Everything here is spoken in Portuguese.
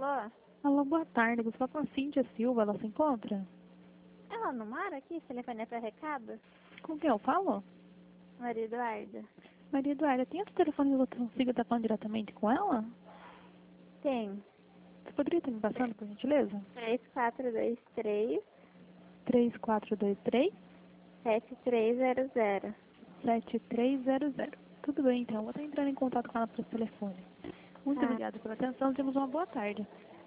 Alô? Alô, boa tarde. Vou falar com a Cíntia Silva. Ela se encontra? Ela não mora aqui? Esse telefone é pra recado? Com quem eu falo? Maria Eduarda. Maria Eduarda, tem outro telefone que eu consigo estar falando diretamente com ela? Tem. Você poderia estar me passando, por gentileza? 3423 3423 7300. 7300. Tudo bem, então. Eu vou estar entrando em contato com ela por telefone. Muito Ah, obrigada pela atenção. Temos uma boa tarde.